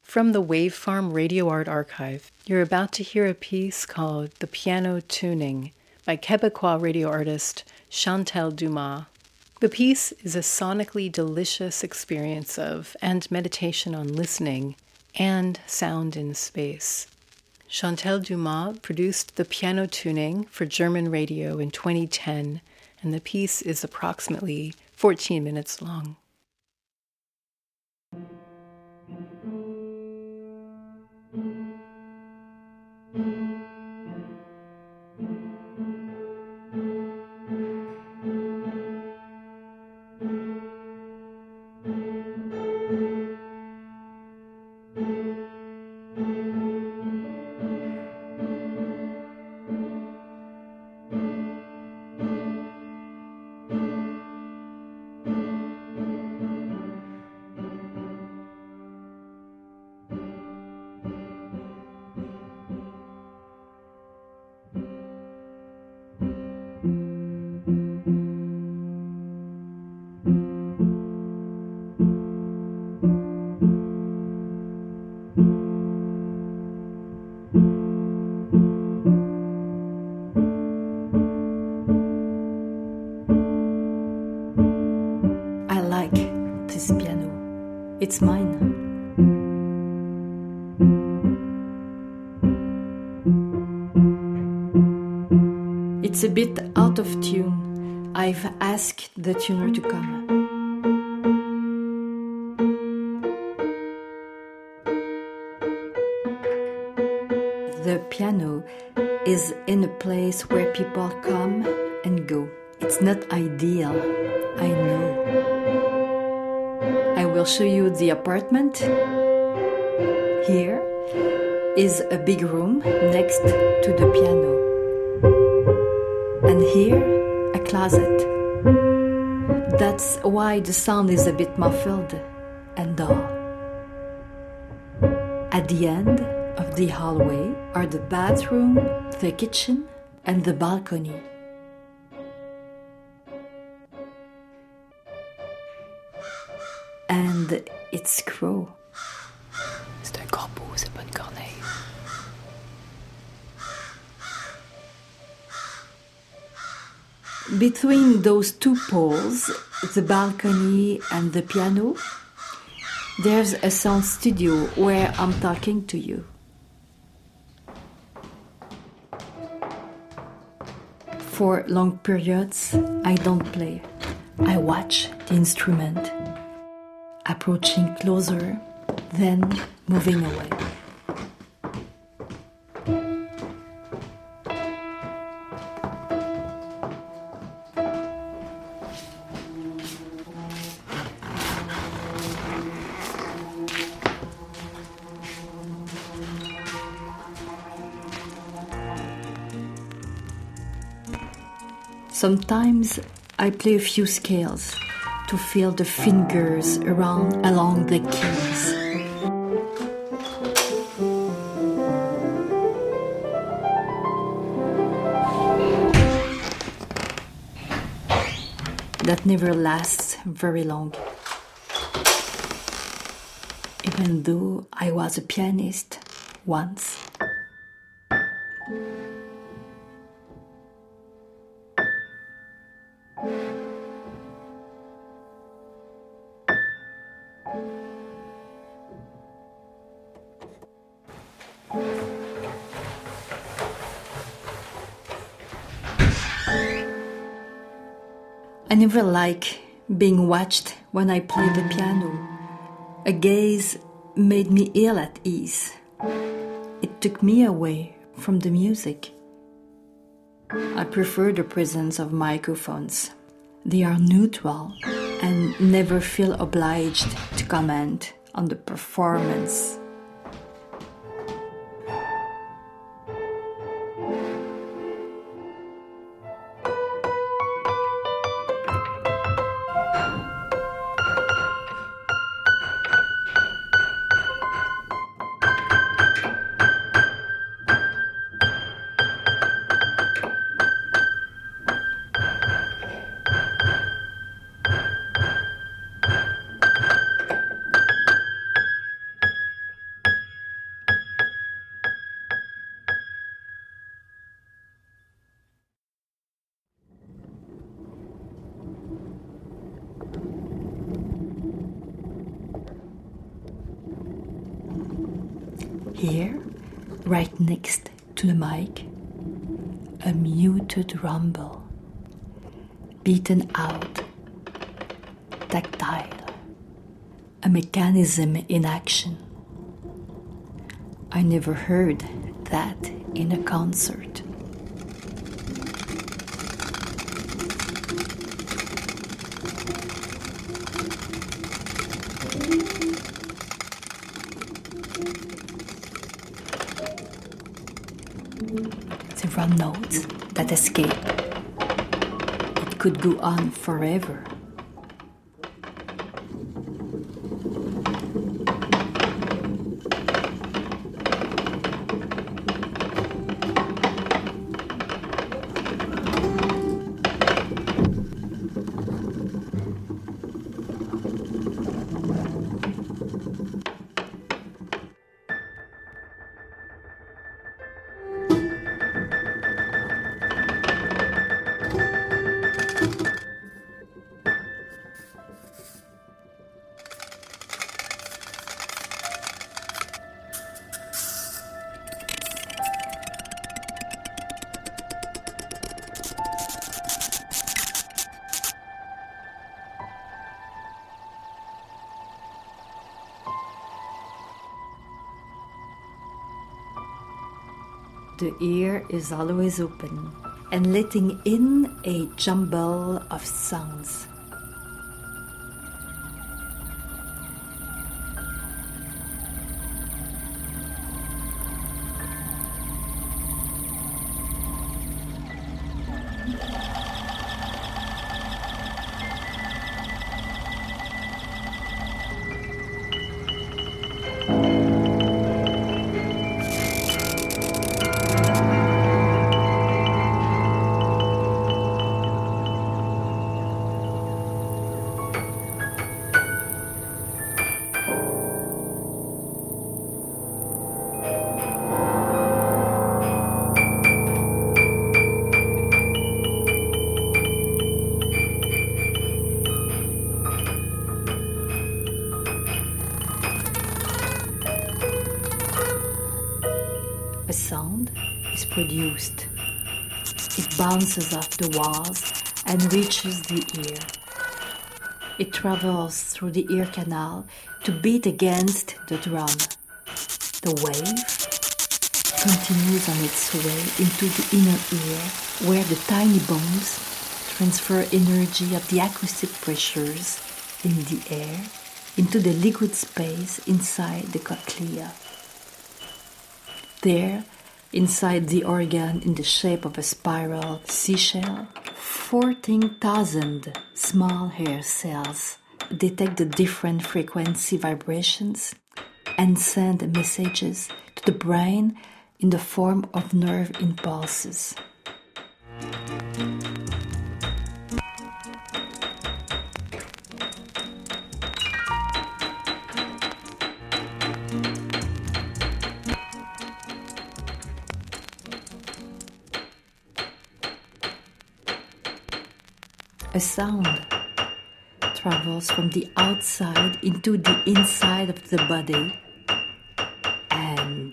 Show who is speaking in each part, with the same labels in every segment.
Speaker 1: From the Wavefarm Radio Art Archive, you're about to hear a piece called The Piano Tuning by Quebecois radio artist Chantal Dumas. The piece is a sonically delicious experience of and meditation on listening and sound in space. Chantal Dumas produced The Piano Tuning for German radio in 2010, and the piece is approximately 14 minutes long. It's mine. It's a bit out of tune. I've asked the tuner to come. The piano is in a place where people come and go. It's not ideal, I know. I will show you the apartment. Here is a big room next to the piano. And here, a closet. That's why the sound is a bit muffled and dull. At the end of the hallway are the bathroom, the kitchen, and the balcony. And it's crow.
Speaker 2: C'est un corbeau, c'est pas une corneille.
Speaker 1: Between those two poles, the balcony and the piano, there's a sound studio where I'm talking to you. For long periods, I don't play. I watch the instrument, approaching closer, then moving away. Sometimes I play a few scales to feel the fingers along the keys. That never lasts very long. Even though I was a pianist once. I never like being watched when I play the piano. A gaze made me ill at ease. It took me away from the music. I prefer the presence of microphones. They are neutral and never feel obliged to comment on the performance.
Speaker 3: Here, right next to the mic, a muted rumble, beaten out, tactile, a mechanism in action. I never heard that in a concert. There are notes that escape. It could go on forever. The ear is always open and letting in a jumble of sounds. A sound is produced. It bounces off the walls and reaches the ear. It travels through the ear canal to beat against the drum. The wave continues on its way into the inner ear, where the tiny bones transfer energy of the acoustic pressures in the air into the liquid space inside the cochlea. There, inside the organ in the shape of a spiral seashell, 14,000 small hair cells detect the different frequency vibrations and send messages to the brain in the form of nerve impulses. A sound travels from the outside into the inside of the body and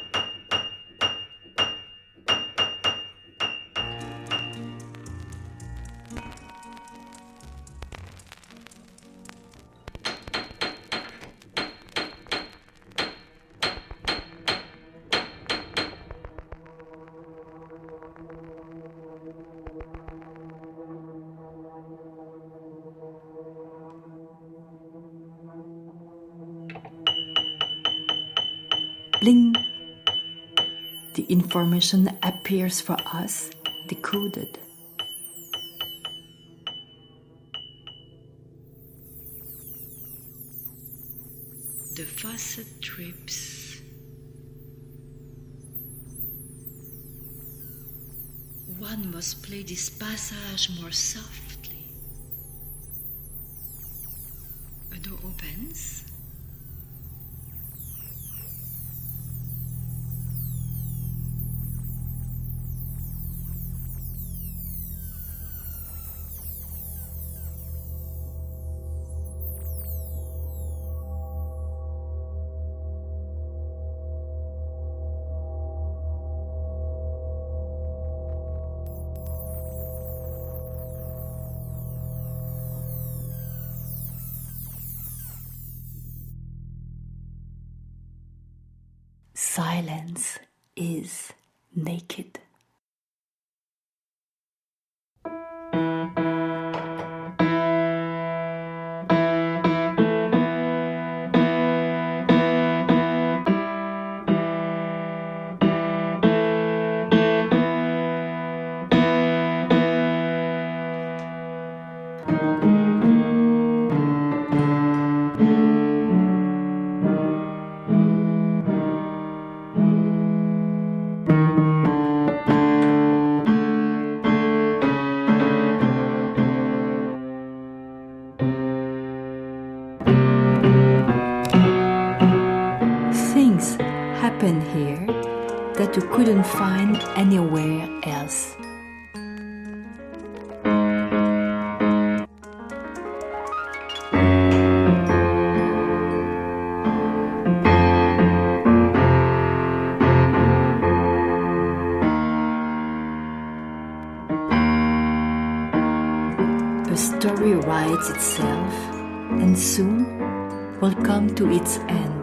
Speaker 3: bling, the information appears for us decoded. The faucet trips. One must play this passage more softly. A door opens. silence is naked. Things happen here that you couldn't find anywhere else. A story writes itself and soon will come to its end.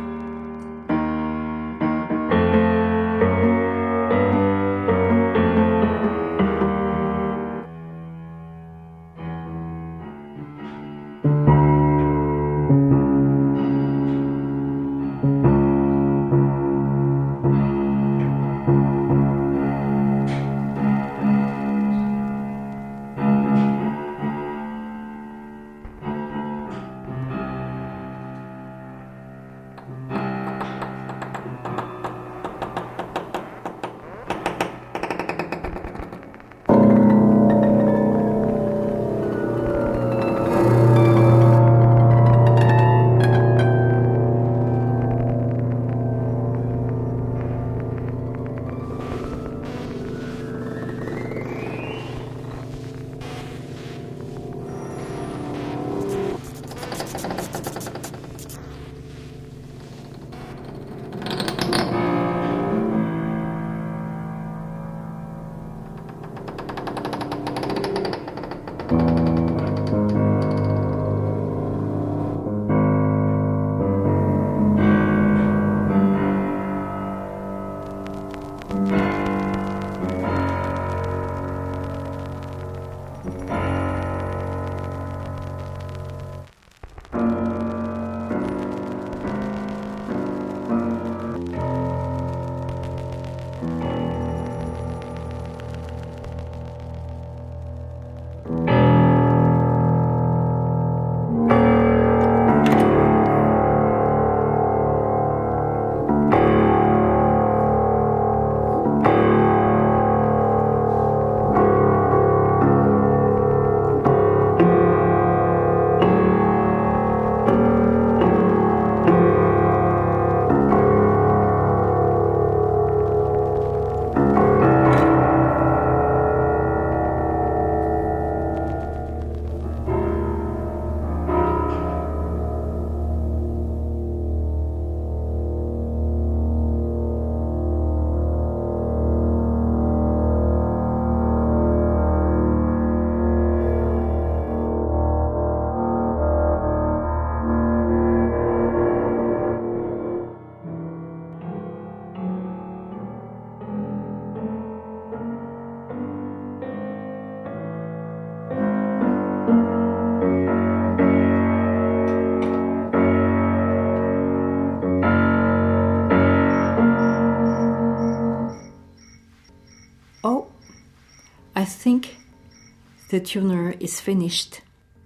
Speaker 3: I think the tuner is finished.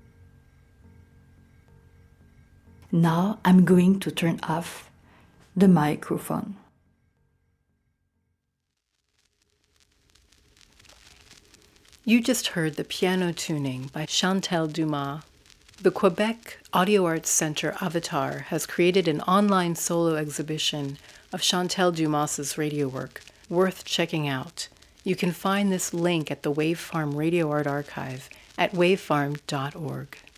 Speaker 3: Now I'm going to turn off the microphone.
Speaker 1: You just heard the piano tuning by Chantal Dumas. The Quebec Audio Arts Center Avatar has created an online solo exhibition of Chantal Dumas's radio work, worth checking out. You can find this link at the Wave Farm Radio Art Archive at wavefarm.org.